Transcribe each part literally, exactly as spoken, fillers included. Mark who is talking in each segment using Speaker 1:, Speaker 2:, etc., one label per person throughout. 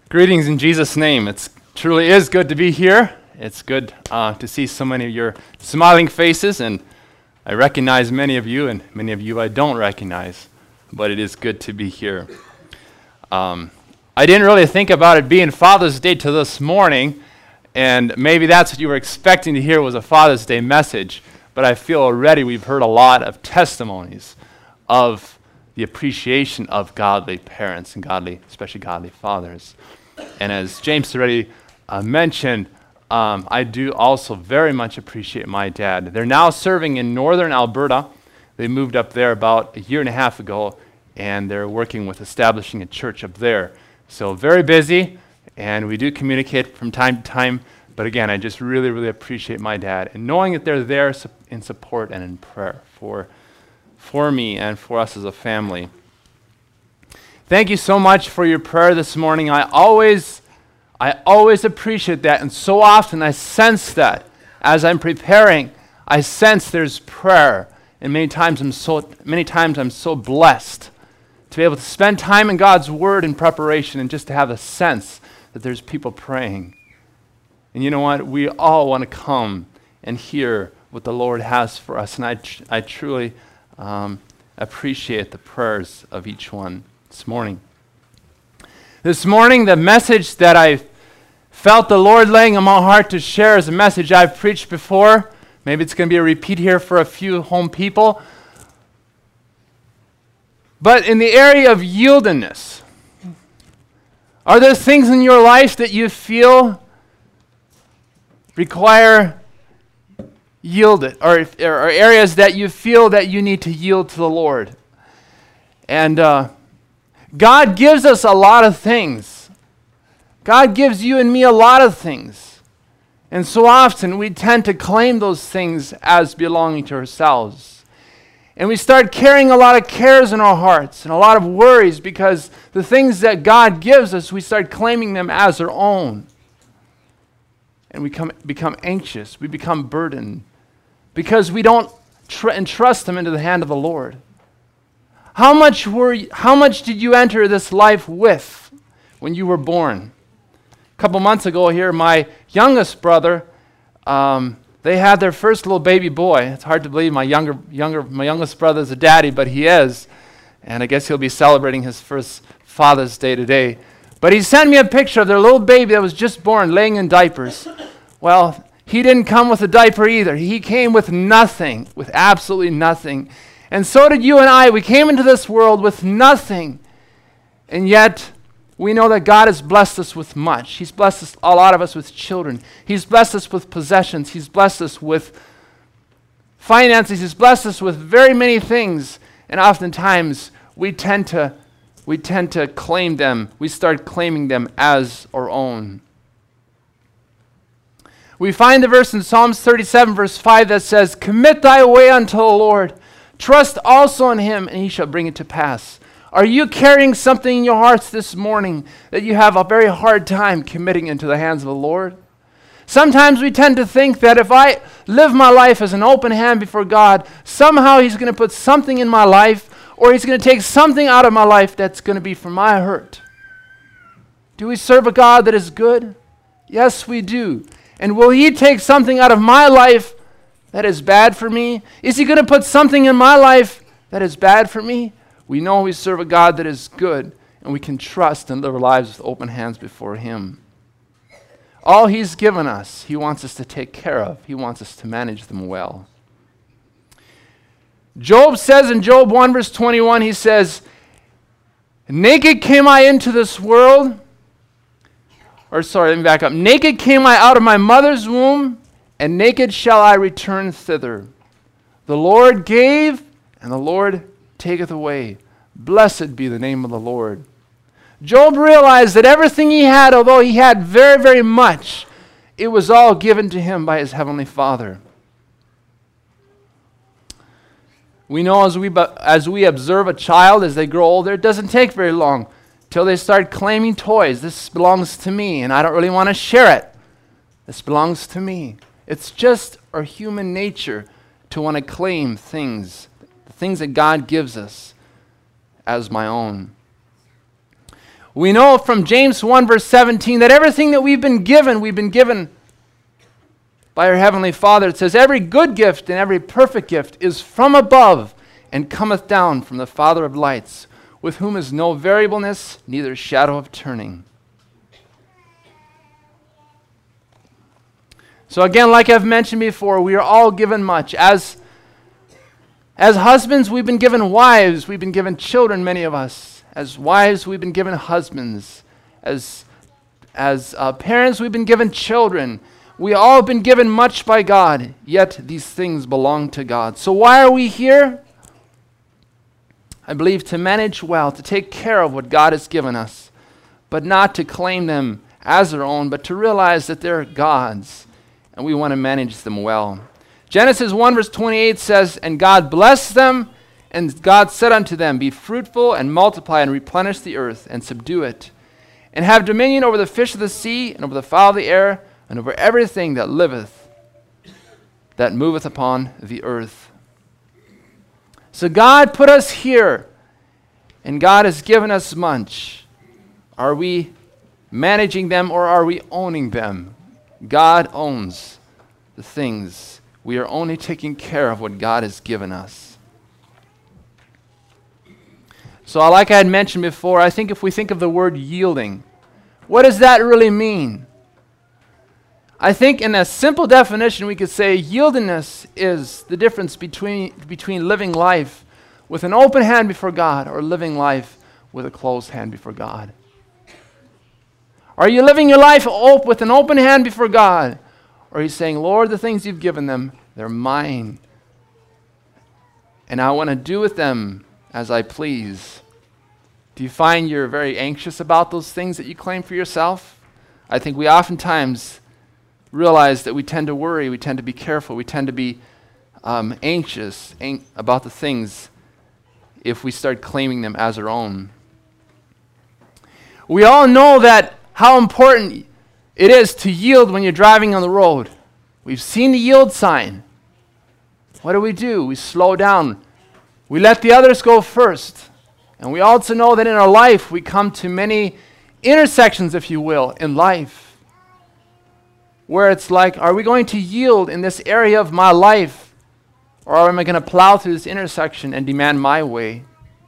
Speaker 1: Greetings in Jesus' name. It truly is good to be here. It's good uh, to see so many of your smiling faces, and I recognize many of you, and many of you I don't recognize, but it is good to be here. Um, I didn't really think about it being Father's Day till this morning, and maybe that's what you were expecting to hear was a Father's Day message, but I feel already we've heard a lot of testimonies of the appreciation of godly parents and godly, especially godly fathers. And as James already uh, mentioned, um, I do also very much appreciate my dad. They're now serving in northern Alberta. They moved up there about a year and a half ago, and they're working with establishing a church up there. So very busy, and we do communicate from time to time. But again, I just really, really appreciate my dad, and knowing that they're there su- in support and in prayer for for me and for us as a family. Thank you so much for your prayer this morning. I always, I always appreciate that, and so often I sense that as I'm preparing. I sense there's prayer, and many times I'm so, many times I'm so blessed to be able to spend time in God's Word in preparation, and just to have a sense that there's people praying. And you know what? We all want to come and hear what the Lord has for us, and I, tr- I truly. Um, appreciate the prayers of each one this morning. This morning, the message that I felt the Lord laying on my heart to share is a message I've preached before. Maybe it's going to be a repeat here for a few home people. But in the area of yieldedness, are there things in your life that you feel require yield it, or, or areas that you feel that you need to yield to the Lord? And uh, God gives us a lot of things. God gives you and me a lot of things. And so often we tend to claim those things as belonging to ourselves. And we start carrying a lot of cares in our hearts and a lot of worries because the things that God gives us, we start claiming them as our own. And we come, become anxious. We become burdened. Because we don't tr- entrust them into the hand of the Lord. How much were you, how much did you enter this life with when you were born? A couple months ago here, my youngest brother, um, they had their first little baby boy. It's hard to believe my younger, younger, my youngest brother is a daddy, but he is, and I guess he'll be celebrating his first Father's Day today. But he sent me a picture of their little baby that was just born, laying in diapers. Well, he didn't come with a diaper either. He came with nothing, with absolutely nothing. And so did you and I. We came into this world with nothing. And yet, we know that God has blessed us with much. He's blessed us, a lot of us, with children. He's blessed us with possessions. He's blessed us with finances. He's blessed us with very many things. And oftentimes, we tend to, we tend to claim them. We start claiming them as our own. We find the verse in Psalms thirty-seven, verse five that says, "Commit thy way unto the Lord. Trust also in him, and he shall bring it to pass." Are you carrying something in your hearts this morning that you have a very hard time committing into the hands of the Lord? Sometimes we tend to think that if I live my life as an open hand before God, somehow he's going to put something in my life, or he's going to take something out of my life that's going to be for my hurt. Do we serve a God that is good? Yes, we do. And will he take something out of my life that is bad for me? Is he going to put something in my life that is bad for me? We know we serve a God that is good, and we can trust and live our lives with open hands before him. All he's given us, he wants us to take care of. He wants us to manage them well. Job says in Job one, verse twenty-one, he says, "Naked came I into this world," Or sorry, let me back up. "Naked came I out of my mother's womb, and naked shall I return thither. The Lord gave, and the Lord taketh away. Blessed be the name of the Lord." Job realized that everything he had, although he had very, very much, it was all given to him by his heavenly Father. We know as we, as we observe a child as they grow older, it doesn't take very long till they start claiming toys. "This belongs to me, and I don't really want to share it. This belongs to me." It's just our human nature to want to claim things, the things that God gives us, as my own. We know from James one verse seventeen that everything that we've been given, we've been given by our Heavenly Father. It says, every good gift and every perfect gift is from above and cometh down from the Father of lights, with whom is no variableness, neither shadow of turning. So again, like I've mentioned before, we are all given much. As, as husbands, we've been given wives. We've been given children, many of us. As wives, we've been given husbands. As, as uh, parents, we've been given children. We all have been given much by God, yet these things belong to God. So why are we here? I believe to manage well, to take care of what God has given us, but not to claim them as our own, but to realize that they're God's, and we want to manage them well. Genesis one verse twenty-eight says, and God blessed them, and God said unto them, be fruitful and multiply and replenish the earth and subdue it, and have dominion over the fish of the sea and over the fowl of the air and over everything that liveth, that moveth upon the earth. So God put us here, and God has given us much. Are we managing them or are we owning them? God owns the things. We are only taking care of what God has given us. So like I had mentioned before, I think if we think of the word yielding, what does that really mean? I think in a simple definition we could say yieldiness is the difference between, between living life with an open hand before God or living life with a closed hand before God. Are you living your life op- with an open hand before God? Or are you saying, Lord, the things you've given them, they're mine, and I want to do with them as I please? Do you find you're very anxious about those things that you claim for yourself? I think we oftentimes realize that we tend to worry, we tend to be careful, we tend to be um, anxious an- about the things if we start claiming them as our own. We all know that how important it is to yield when you're driving on the road. We've seen the yield sign. What do we do? We slow down. We let the others go first. And we also know that in our life we come to many intersections, if you will, in life, where it's like, are we going to yield in this area of my life, or am I going to plow through this intersection and demand my way?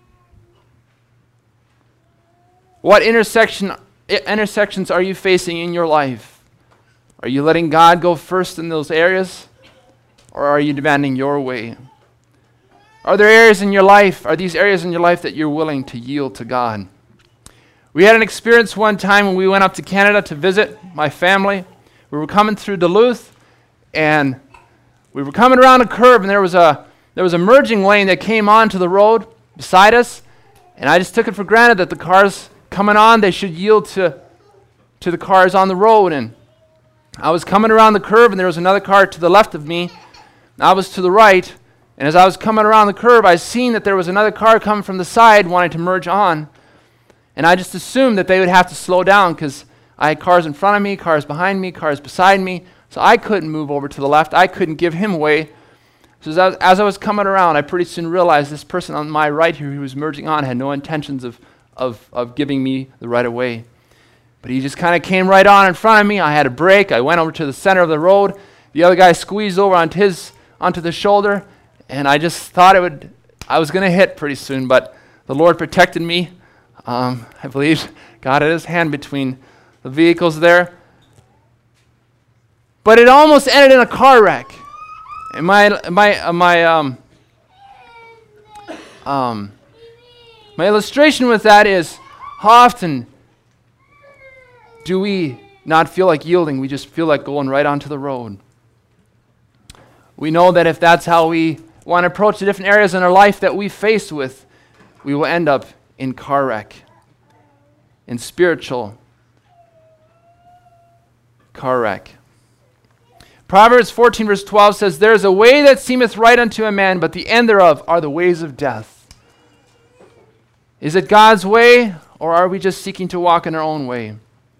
Speaker 1: What intersection, I- intersections are you facing in your life? Are you letting God go first in those areas, or are you demanding your way? Are there areas in your life, are these areas in your life that you're willing to yield to God? We had an experience one time when we went up to Canada to visit my family. We were coming through Duluth, and we were coming around a curve, and there was a there was a merging lane that came onto the road beside us, and I just took it for granted that the cars coming on, they should yield to, to the cars on the road. And I was coming around the curve, and there was another car to the left of me. I was to the right, and as I was coming around the curve, I seen that there was another car coming from the side wanting to merge on, and I just assumed that they would have to slow down because I had cars in front of me, cars behind me, cars beside me, so I couldn't move over to the left. I couldn't give him away. So as I, was, as I was coming around, I pretty soon realized this person on my right here who was merging on had no intentions of, of, of giving me the right of way. But he just kind of came right on in front of me. I had a brake. I went over to the center of the road. The other guy squeezed over onto his onto the shoulder, and I just thought it would. I was going to hit pretty soon, but the Lord protected me. Um, I believe God had His hand between the vehicles there. But it almost ended in a car wreck. And my my uh, my um um my illustration with that is, how often do we not feel like yielding? We just feel like going right onto the road. We know that if that's how we want to approach the different areas in our life that we face with, we will end up in car wreck, in spiritual car wreck. Proverbs fourteen verse twelve says, there is a way that seemeth right unto a man, but the end thereof are the ways of death. Is it God's way, or are we just seeking to walk in our own way?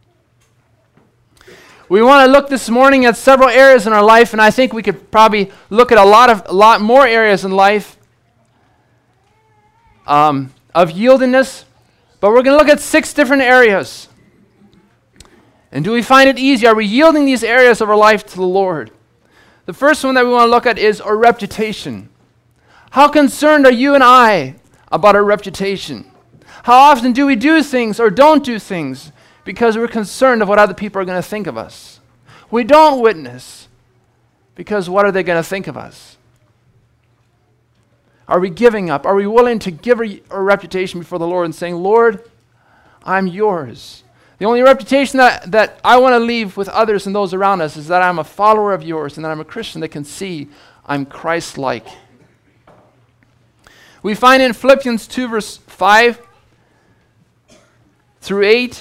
Speaker 1: We want to look this morning at several areas in our life, and I think we could probably look at a lot of a lot more areas in life um, of yieldiness. But we're going to look at six different areas. And do we find it easy? Are we yielding these areas of our life to the Lord? The first one that we want to look at is our reputation. How concerned are you and I about our reputation? How often do we do things or don't do things because we're concerned of what other people are going to think of us? We don't witness because what are they going to think of us? Are we giving up? Are we willing to give our, our reputation before the Lord and saying, Lord, I'm yours. The only reputation that, that I want to leave with others and those around us is that I'm a follower of yours and that I'm a Christian that can see I'm Christ-like. We find in Philippians two, verse five through eight,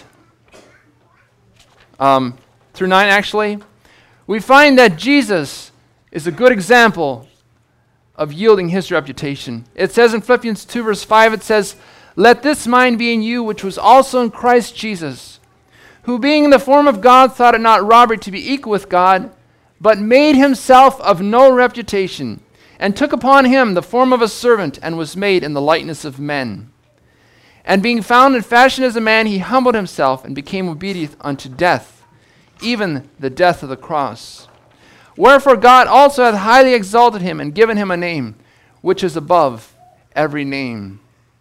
Speaker 1: um, through nine actually, we find that Jesus is a good example of yielding his reputation. It says in Philippians two, verse five, it says, "Let this mind be in you, which was also in Christ Jesus, who being in the form of God thought it not robbery to be equal with God, but made himself of no reputation, and took upon him the form of a servant, and was made in the likeness of men. And being found in fashion as a man, he humbled himself, and became obedient unto death, even the death of the cross. Wherefore God also hath highly exalted him, and given him a name, which is above every name."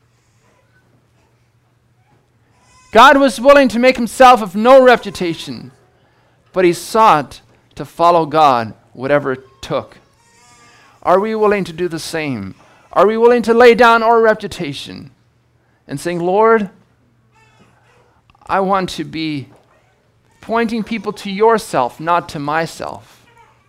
Speaker 1: God was willing to make himself of no reputation, but he sought to follow God, whatever it took. Are we willing to do the same? Are we willing to lay down our reputation and saying, Lord, I want to be pointing people to yourself, not to myself.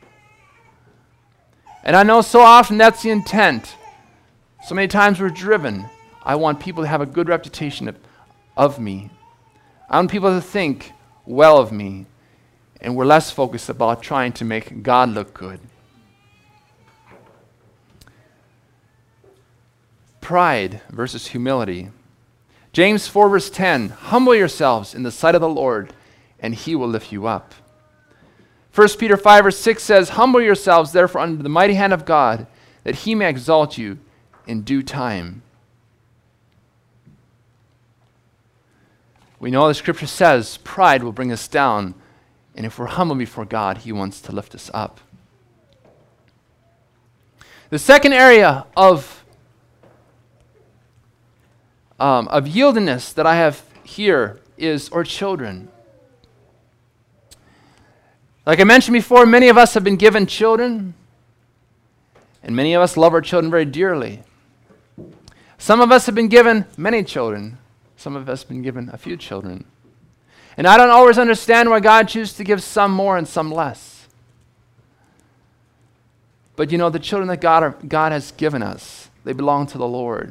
Speaker 1: And I know so often that's the intent. So many times we're driven. I want people to have a good reputation of, of me. I want people to think well of me. And we're less focused about trying to make God look good. Pride versus humility. James four, verse ten, "Humble yourselves in the sight of the Lord, and he will lift you up." First Peter five, verse six says, "Humble yourselves therefore under the mighty hand of God, that he may exalt you in due time." We know the scripture says pride will bring us down, and if we're humble before God, he wants to lift us up. The second area of Um, of yieldedness that I have here is our children. Like I mentioned before, many of us have been given children, and many of us love our children very dearly. Some of us have been given many children. Some of us have been given a few children. And I don't always understand why God chooses to give some more and some less. But you know, the children that God, are, God has given us, they belong to the Lord.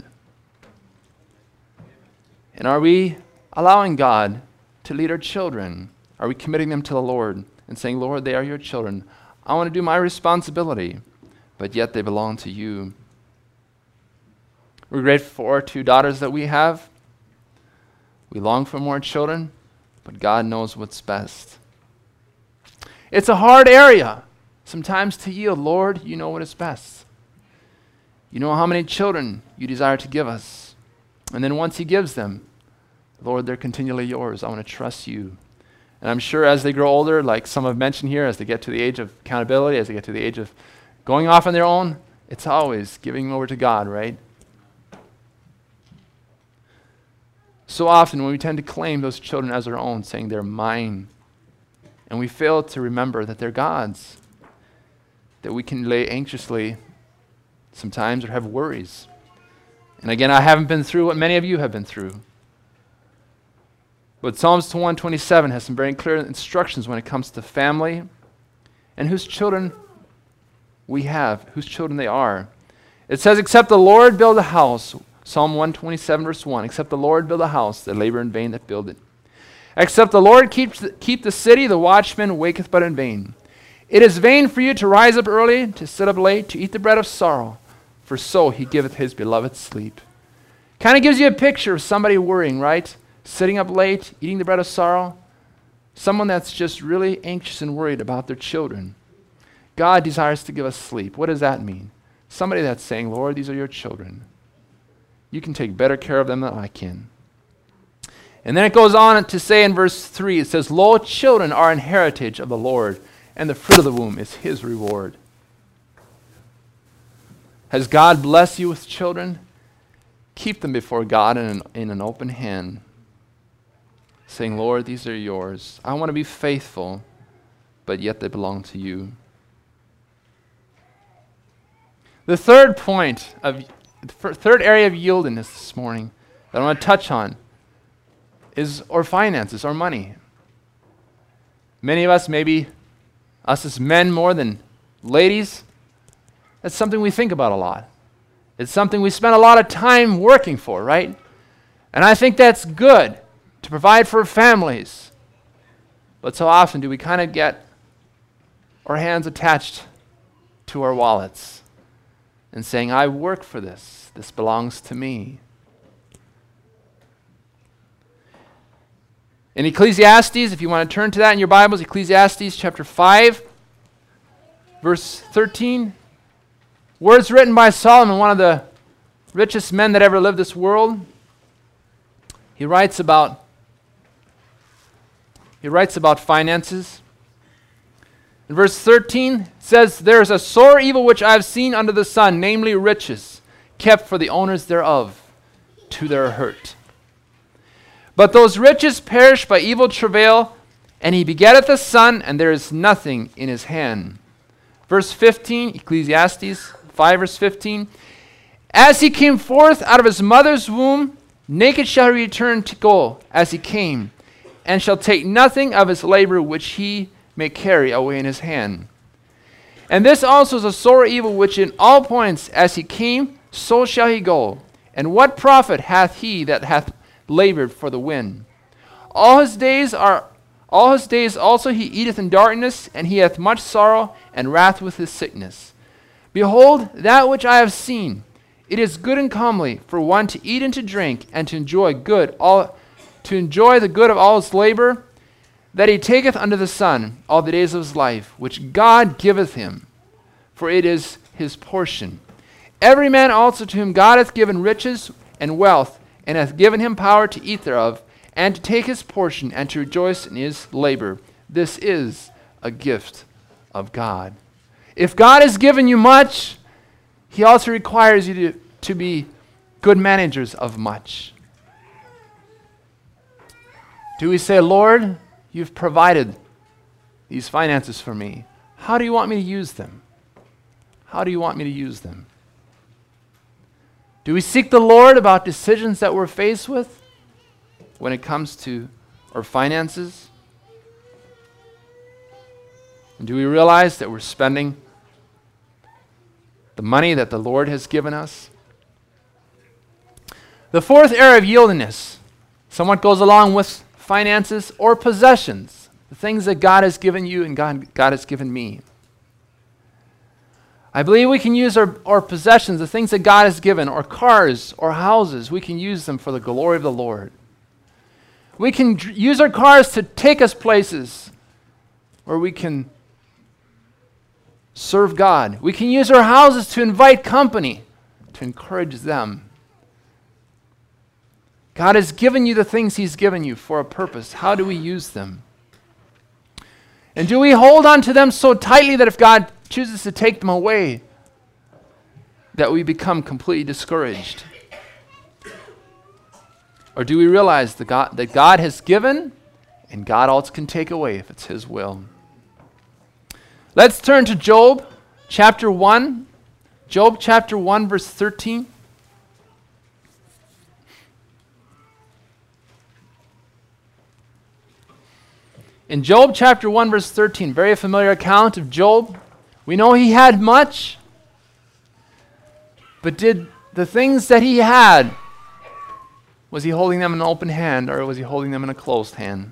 Speaker 1: And are we allowing God to lead our children? Are we committing them to the Lord and saying, Lord, they are your children. I want to do my responsibility, but yet they belong to you. We're grateful for our two daughters that we have. We long for more children, but God knows what's best. It's a hard area sometimes to yield. Lord, you know what is best. You know how many children you desire to give us. And then once he gives them, Lord, they're continually yours. I want to trust you. And I'm sure as they grow older, like some have mentioned here, as they get to the age of accountability, as they get to the age of going off on their own, it's always giving them over to God, right? So often when we tend to claim those children as our own, saying they're mine, and we fail to remember that they're God's, that we can lay anxiously sometimes or have worries. And again, I haven't been through what many of you have been through. But Psalms one twenty-seven has some very clear instructions when it comes to family and whose children we have, whose children they are. It says, except the Lord build a house, Psalm one twenty-seven, verse one, except the Lord build a house, they labor in vain that build it. Except the Lord keeps the, keep the city, the watchman waketh but in vain. It is vain for you to rise up early, to sit up late, to eat the bread of sorrow, for so he giveth his beloved sleep. Kind of gives you a picture of somebody worrying, right? Sitting up late, eating the bread of sorrow. Someone that's just really anxious and worried about their children. God desires to give us sleep. What does that mean? Somebody that's saying, Lord, these are your children. You can take better care of them than I can. And then it goes on to say in verse three, it says, Lo, children are an heritage of the Lord, and the fruit of the womb is his reward. Has God blessed you with children? Keep them before God in an, in an open hand, saying, Lord, these are yours. I want to be faithful, but yet they belong to you. The third point, of the third area of yieldiness this morning that I want to touch on is our finances, our money. Many of us, maybe us as men more than ladies, that's something we think about a lot. It's something we spend a lot of time working for, right? And I think that's good, to provide for families. But so often do we kind of get our hands attached to our wallets and saying, I work for this. This belongs to me. In Ecclesiastes, if you want to turn to that in your Bibles, Ecclesiastes chapter five, verse thirteen. Words written by Solomon, one of the richest men that ever lived this world. He writes about he writes about finances. In verse thirteen, it says, There is a sore evil which I have seen under the sun, namely riches, kept for the owners thereof, to their hurt. But those riches perish by evil travail, and he begetteth a son, and there is nothing in his hand. Verse fifteen, Ecclesiastes five, verse fifteen. As he came forth out of his mother's womb, naked shall he return to go as he came, and shall take nothing of his labor which he may carry away in his hand. And this also is a sore evil which in all points as he came, so shall he go. And what profit hath he that hath labored for the wind? All his days are all his days also he eateth in darkness, and he hath much sorrow and wrath with his sickness. Behold, that which I have seen, it is good and comely for one to eat and to drink, and to enjoy good all to enjoy the good of all his labor, that he taketh under the sun all the days of his life, which God giveth him, for it is his portion. Every man also to whom God hath given riches and wealth, and hath given him power to eat thereof, and to take his portion, and to rejoice in his labor. This is a gift of God. If God has given you much, he also requires you to, to be good managers of much. Do we say, Lord, you've provided these finances for me. How do you want me to use them? How do you want me to use them? Do we seek the Lord about decisions that we're faced with when it comes to our finances? And do we realize that we're spending the money that the Lord has given us? The fourth area of yieldiness somewhat goes along with finances or possessions, the things that God has given you and God, God has given me. I believe we can use our, our possessions, the things that God has given, or cars or houses, we can use them for the glory of the Lord. We can dr- use our cars to take us places where we can serve God. We can use our houses to invite company, to encourage them. God has given you the things he's given you for a purpose. How do we use them? And do we hold on to them so tightly that if God chooses to take them away, that we become completely discouraged? Or do we realize that God, that God has given and God also can take away if it's his will? Let's turn to Job chapter one. Job chapter one, verse thirteen. In Job chapter one, verse thirteen, very familiar account of Job. We know he had much, but did the things that he had, was he holding them in an open hand or was he holding them in a closed hand?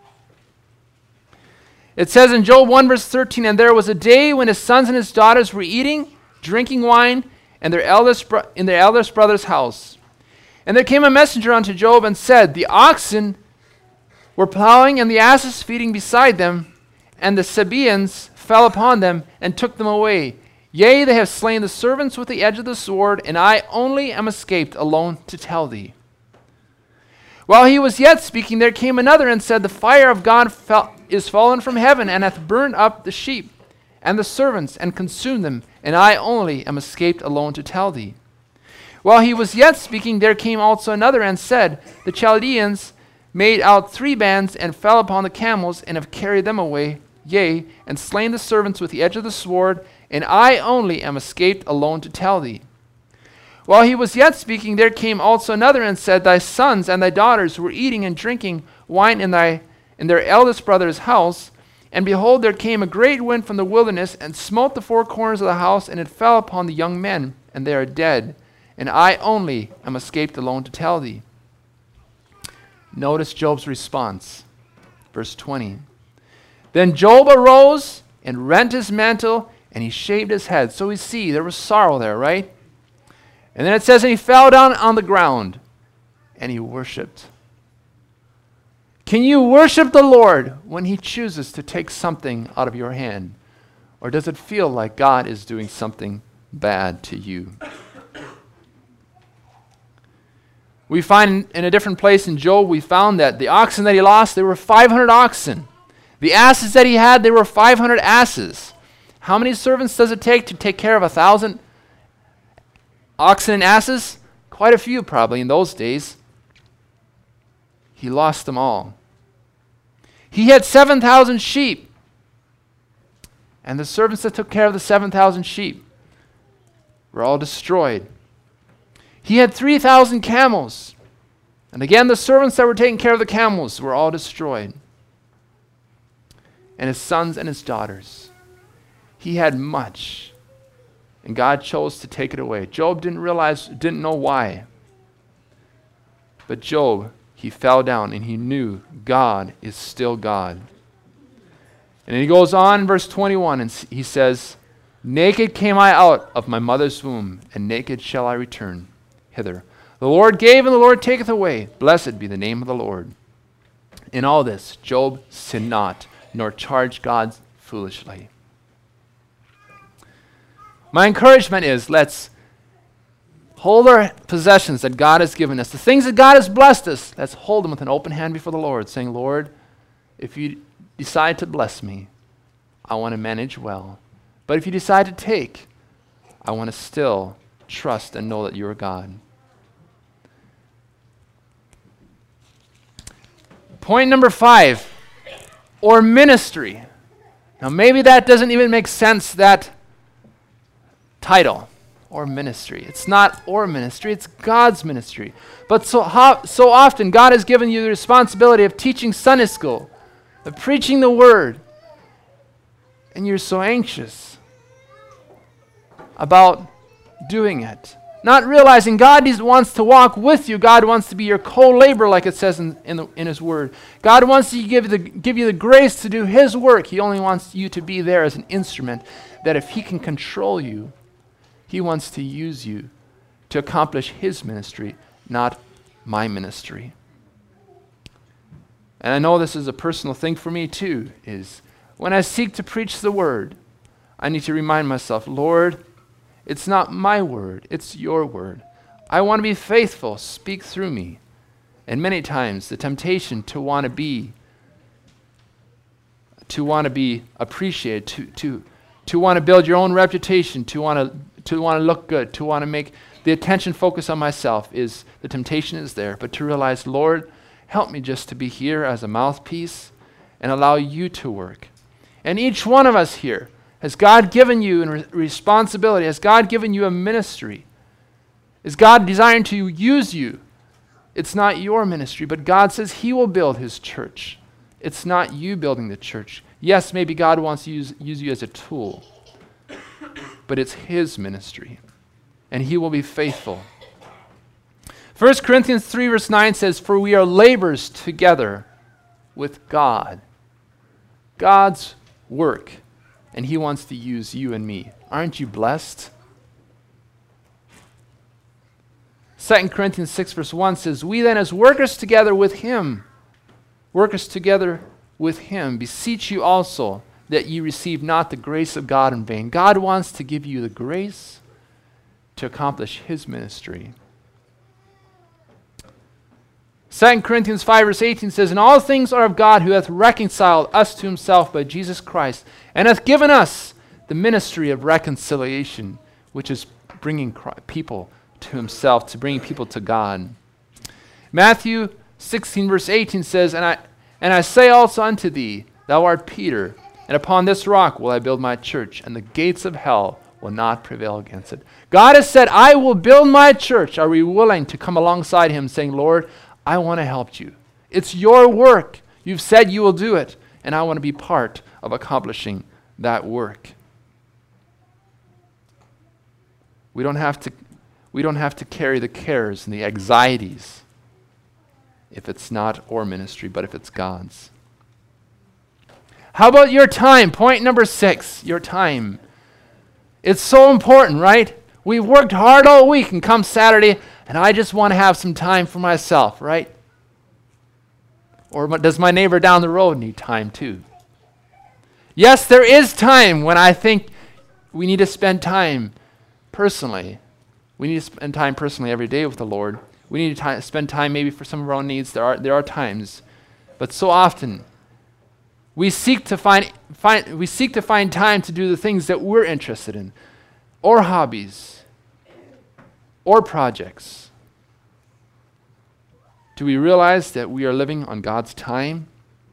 Speaker 1: It says in Job one, verse thirteen, And there was a day when his sons and his daughters were eating, drinking wine, and their eldest bro- in their eldest brother's house. And there came a messenger unto Job and said, The oxen were plowing and the asses feeding beside them, and the Sabaeans fell upon them and took them away. Yea, they have slain the servants with the edge of the sword, and I only am escaped alone to tell thee.
Speaker 2: While he was yet speaking, there came another and said, The fire of God fell, is fallen from heaven, and hath burned up the sheep and the servants, and consumed them, and I only am escaped alone to tell thee. While he was yet speaking, there came also another and said, The Chaldeans made out three bands, and fell upon the camels, and have carried them away, yea, and slain the servants with the edge of the sword, and I only am escaped alone to tell thee. While he was yet speaking, there came also another and said, Thy sons and thy daughters were eating and drinking wine in thy in their eldest brother's house, and behold, there came a great wind from the wilderness, and smote the four corners of the house, and it fell upon the young men, and they are dead, and I only am escaped alone to tell thee. Notice Job's response. Verse twenty. Then Job arose and rent his mantle, and he shaved his head. So we see there was sorrow there, right? And then it says, and he fell down on the ground, and he worshipped. Can you worship the Lord when he chooses to take something out of your hand? Or does it feel like God is doing something bad to you? We find in a different place in Job, we found that the oxen that he lost, there were five hundred oxen. The asses that he had, there were five hundred asses. How many servants does it take to take care of a thousand oxen and asses? Quite a few probably in those days. He lost them all. He had seven thousand sheep. And the servants that took care of the seven thousand sheep were all destroyed. He had three thousand camels. And again, the servants that were taking care of the camels were all destroyed. And his sons and his daughters. He had much. And God chose to take it away. Job didn't realize, didn't know why. But Job, he fell down and he knew God is still God. And he goes on in verse twenty-one and he says, Naked came I out of my mother's womb, and naked shall I return hither. The Lord gave and the Lord taketh away. Blessed be the name of the Lord. In all this, Job sinned not, nor charged God foolishly. My encouragement is, let's hold our possessions that God has given us, the things that God has blessed us, let's hold them with an open hand before the Lord, saying, Lord, if you decide to bless me, I want to manage well. But if you decide to take, I want to still trust and know that you're God. Point number five, or ministry. Now maybe that doesn't even make sense, that title, or ministry. It's not or ministry, it's God's ministry. But so, ho- so often God has given you the responsibility of teaching Sunday school, of preaching the word, and you're so anxious about doing it. Not realizing God is, wants to walk with you. God wants to be your co-laborer, like it says in, in, the, in his word. God wants to give, the, give you the grace to do his work. He only wants you to be there as an instrument, that if he can control you, he wants to use you to accomplish his ministry, not my ministry. And I know this is a personal thing for me too, is when I seek to preach the word, I need to remind myself, Lord, it's not my word, it's your word. I want to be faithful, speak through me. And many times the temptation to want to be, to want to be appreciated, to, to, to want to build your own reputation, to want to to want to look good, to want to make the attention focus on myself, is the temptation is there. But to realize, Lord, help me just to be here as a mouthpiece and allow you to work. And each one of us here, has God given you a re- responsibility? Has God given you a ministry? Is God desiring to use you? It's not your ministry, but God says he will build his church. It's not you building the church. Yes, maybe God wants to use, use you as a tool, but it's his ministry, and he will be faithful. First Corinthians three verse nine says, For we are laborers together with God. God's work, and he wants to use you and me. Aren't you blessed? Second Corinthians six verse one says, We then as workers together with him, workers together with him, beseech you also that ye receive not the grace of God in vain. God wants to give you the grace to accomplish his ministry. Second Corinthians five verse eighteen says, "And all things are of God, who hath reconciled us to himself by Jesus Christ, and hath given us the ministry of reconciliation," which is bringing people to himself, to bringing people to God. Matthew sixteen verse eighteen says, and I, and I say also unto thee, thou art Peter, and upon this rock will I build my church, and the gates of hell will not prevail against it. God has said, I will build my church. Are we willing to come alongside him saying, Lord, I want to help you. It's your work. You've said you will do it, and I want to be part of accomplishing that work. We don't have to, we don't have to carry the cares and the anxieties if it's not our ministry, but if it's God's. How about your time? Point number six, your time. It's so important, right? We've worked hard all week, and come Saturday, and I just want to have some time for myself, right? Or does my neighbor down the road need time too? Yes, there is time when I think we need to spend time personally. We need to spend time personally every day with the Lord. We need to t- spend time maybe for some of our own needs. There are there are times, but so often we seek to find find we seek to find time to do the things that we're interested in, or hobbies, or projects. Do we realize that we are living on God's time?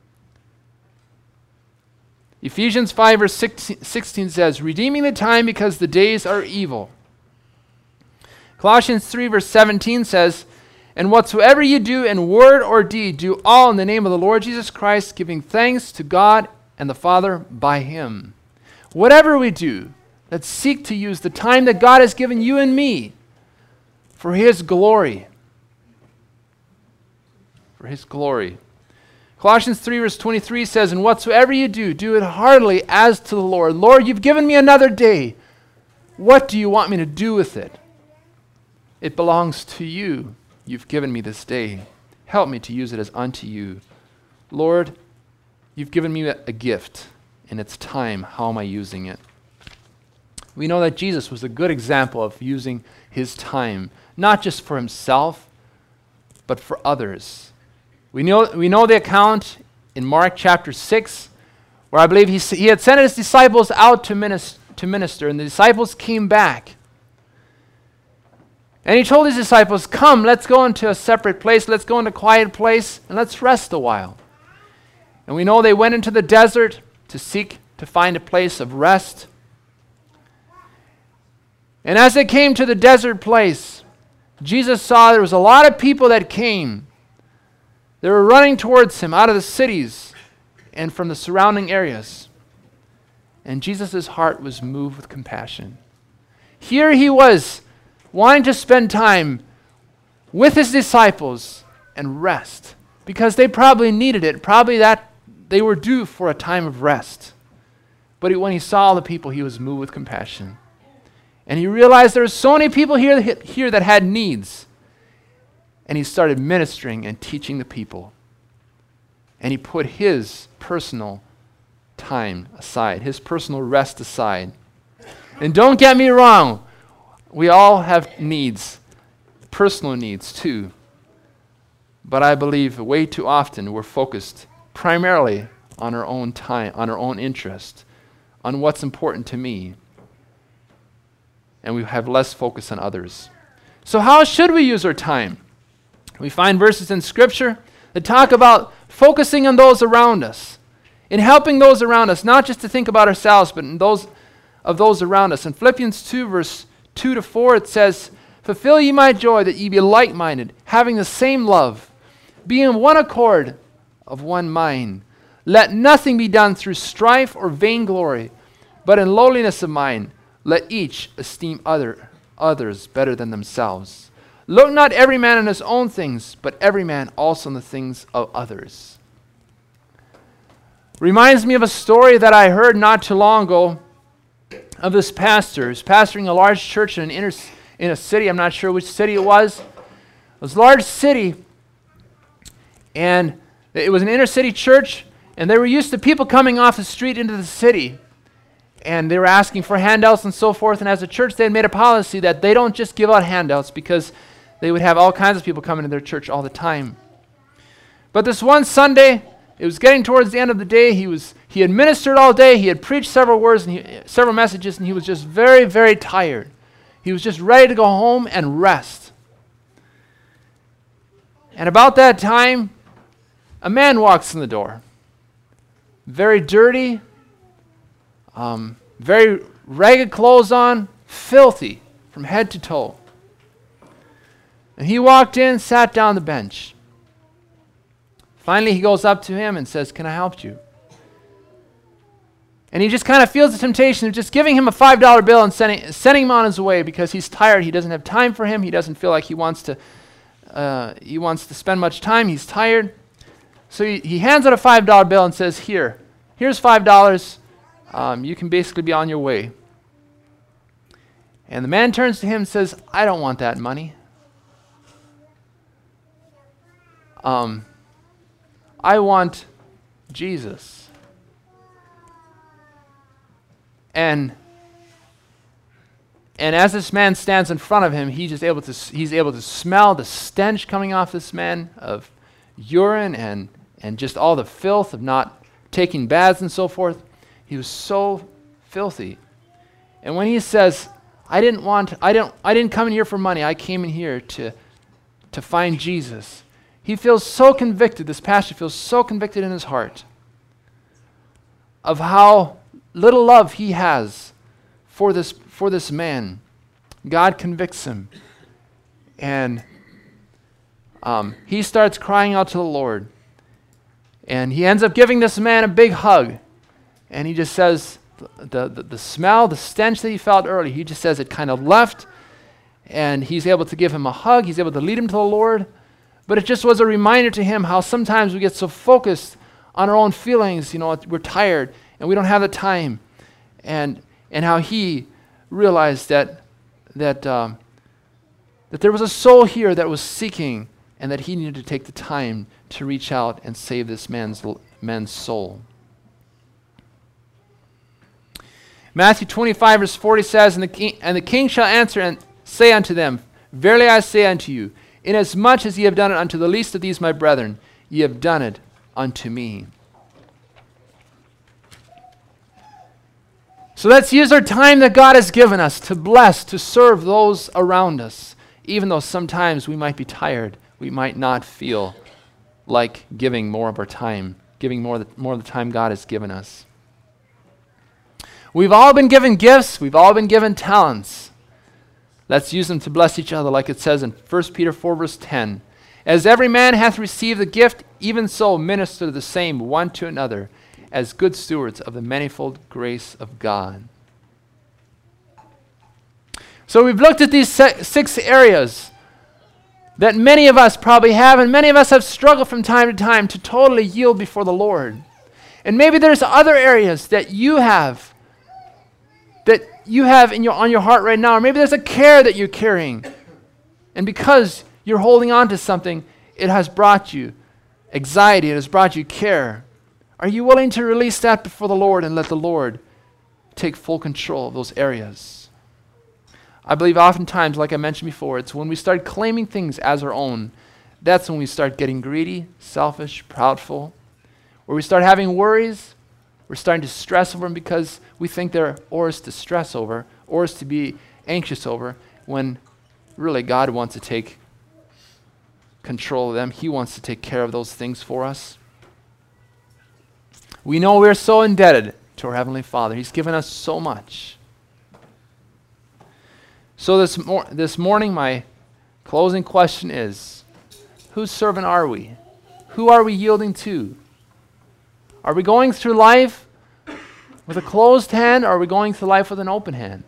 Speaker 2: Ephesians five verse sixteen says, redeeming the time because the days are evil. Colossians three verse seventeen says, and whatsoever you do in word or deed, do all in the name of the Lord Jesus Christ, giving thanks to God and the Father by him. Whatever we do, let's seek to use the time that God has given you and me for his glory. For his glory. Colossians three verse twenty-three says, and whatsoever you do, do it heartily as to the Lord. Lord, you've given me another day. What do you want me to do with it? It belongs to you. You've given me this day. Help me to use it as unto you. Lord, you've given me a, a gift, and it's time. How am I using it? We know that Jesus was a good example of using his time, not just for himself, but for others. We know, we know the account in Mark chapter six, where I believe he, he had sent his disciples out to minister, to minister, and the disciples came back. And he told his disciples, come, let's go into a separate place, let's go into a quiet place, and let's rest a while. And we know they went into the desert to seek to find a place of rest. And as they came to the desert place, Jesus saw there was a lot of people that came. They were running towards him out of the cities and from the surrounding areas. And Jesus' heart was moved with compassion. Here he was, wanting to spend time with his disciples and rest, because they probably needed it. Probably that they were due for a time of rest. But he, when he saw the people, he was moved with compassion. And he realized there were so many people here, here that had needs. And he started ministering and teaching the people. And he put his personal time aside, his personal rest aside. And don't get me wrong, we all have needs, personal needs too. But I believe way too often we're focused primarily on our own time, on our own interest, on what's important to me. And we have less focus on others. So how should we use our time? We find verses in Scripture that talk about focusing on those around us, in helping those around us, not just to think about ourselves, but in those of those around us. In Philippians two, verse two to four, it says, fulfill ye my joy, that ye be like-minded, having the same love, be in one accord, of one mind. Let nothing be done through strife or vainglory, but in lowliness of mind, let each esteem other, others better than themselves. Look not every man on his own things, but every man also on the things of others. Reminds me of a story that I heard not too long ago of this pastor. He's pastoring a large church in an inner, in a city. I'm not sure which city it was. It was a large city, and it was an inner city church, and they were used to people coming off the street into the city. And they were asking for handouts and so forth. And as a church, they had made a policy that they don't just give out handouts, because they would have all kinds of people coming to their church all the time. But this one Sunday, it was getting towards the end of the day. He was he had ministered all day. He had preached several words and he, several messages, and he was just very, very tired. He was just ready to go home and rest. And about that time, a man walks in the door. Very dirty, um, very ragged clothes on, filthy from head to toe. And he walked in, sat down on the bench. Finally, he goes up to him and says, "Can I help you?" And he just kind of feels the temptation of just giving him a five dollar bill and sending, sending him on his way because he's tired. He doesn't have time for him. He doesn't feel like he wants to uh, he wants to spend much time. He's tired. So he, he hands out a five dollar bill and says, here, here's five dollars. Um, you can basically be on your way. And the man turns to him and says, "I don't want that money. Um, I want Jesus." And and as this man stands in front of him, he's just able to he's able to smell the stench coming off this man of urine and and just all the filth of not taking baths and so forth. He was so filthy. And when he says, I didn't want I didn't I didn't come in here for money. I came in here to to find Jesus. He feels so convicted, this pastor feels so convicted in his heart of how little love he has for this for this man. God convicts him. And um, he starts crying out to the Lord. And he ends up giving this man a big hug. And he just says, the, the, the smell, the stench that he felt earlier, he just says it kind of left. And he's able to give him a hug. He's able to lead him to the Lord. But it just was a reminder to him how sometimes we get so focused on our own feelings. You know, we're tired and we don't have the time. And and how he realized that that um, that there was a soul here that was seeking, and that he needed to take the time to reach out and save this man's man's soul. Matthew twenty-five verse forty says, and the king and the king shall answer and say unto them, Verily I say unto you, inasmuch as ye have done it unto the least of these my brethren, ye have done it unto me. So let's use our time that God has given us to bless, to serve those around us, even though sometimes we might be tired. We might not feel like giving more of our time, giving more, the, more of the time God has given us. We've all been given gifts. We've all been given talents. Let's use them to bless each other, like it says in First Peter four verse ten. As every man hath received the gift, even so minister the same one to another, as good stewards of the manifold grace of God. So we've looked at these se- six areas that many of us probably have, and many of us have struggled from time to time to totally yield before the Lord. And maybe there's other areas that you have, that you have in your, on your heart right now, or maybe there's a care that you're carrying. And because you're holding on to something, it has brought you anxiety, it has brought you care. Are you willing to release that before the Lord and let the Lord take full control of those areas? I believe oftentimes, like I mentioned before, it's when we start claiming things as our own, that's when we start getting greedy, selfish, proudful, where we start having worries, we're starting to stress over them because we think they're ours to stress over, ours to be anxious over, when really God wants to take control of them. He wants to take care of those things for us. We know we're so indebted to our Heavenly Father. He's given us so much. So this, mor- this morning, my closing question is, whose servant are we? Who are we yielding to? Are we going through life with a closed hand, or are we going through life with an open hand?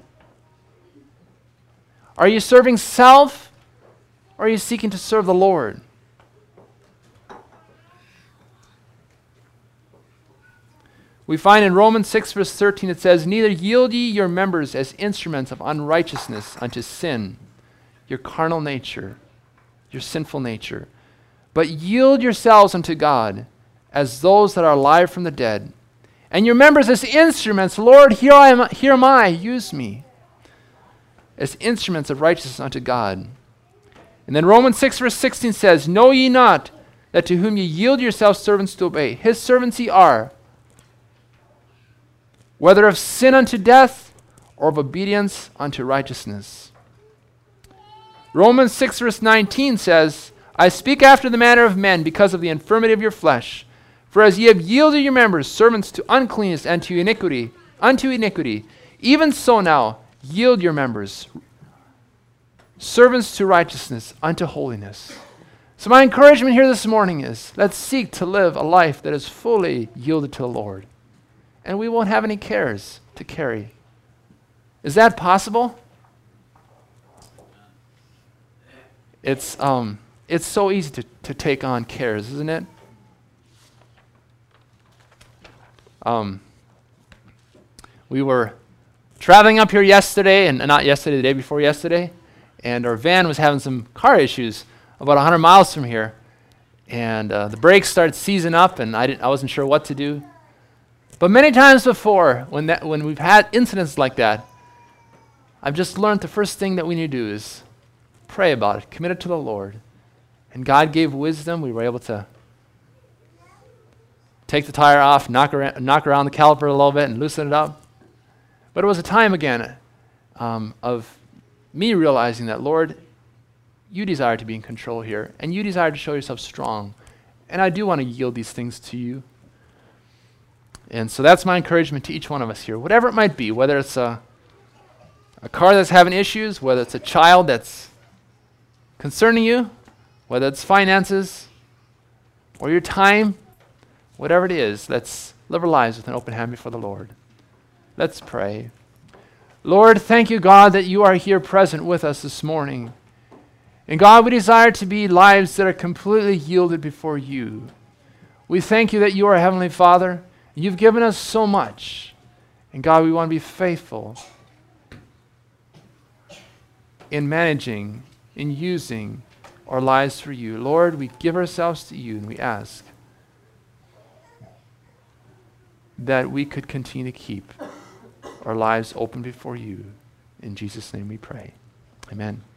Speaker 2: Are you serving self, or are you seeking to serve the Lord? We find in Romans six verse thirteen, it says, Neither yield ye your members as instruments of unrighteousness unto sin, your carnal nature, your sinful nature, but yield yourselves unto God as those that are alive from the dead, and your members as instruments. Lord, here I am, here am I, use me, as instruments of righteousness unto God. And then Romans six verse sixteen says, Know ye not that to whom ye yield yourselves servants to obey, his servants ye are, whether of sin unto death or of obedience unto righteousness. Romans six verse nineteen says, I speak after the manner of men because of the infirmity of your flesh. For as ye have yielded your members servants to uncleanness and to iniquity, unto iniquity, even so now yield your members servants to righteousness, unto holiness. So my encouragement here this morning is, let's seek to live a life that is fully yielded to the Lord. And we won't have any cares to carry. Is that possible? It's um, it's so easy to, to take on cares, isn't it? Um, we were traveling up here yesterday, and not yesterday, the day before yesterday, and our van was having some car issues about one hundred miles from here. And uh, the brakes started seizing up, and I, didn't, I wasn't sure what to do. But many times before, when, that, when we've had incidents like that, I've just learned the first thing that we need to do is pray about it, commit it to the Lord. And God gave wisdom. We were able to take the tire off, knock around, knock around the caliper a little bit and loosen it up. But it was a time again um, of me realizing that, Lord, you desire to be in control here, and you desire to show yourself strong. And I do want to yield these things to you. And so that's my encouragement to each one of us here, whatever it might be, whether it's a, a car that's having issues, whether it's a child that's concerning you, whether it's finances or your time, whatever it is, let's live our lives with an open hand before the Lord. Let's pray. Lord, thank you, God, that you are here present with us this morning. And God, we desire to be lives that are completely yielded before you. We thank you that you are Heavenly Father. You've given us so much. And God, we want to be faithful in managing, in using our lives for you. Lord, we give ourselves to you, and we ask that we could continue to keep our lives open before you. In Jesus' name we pray. Amen.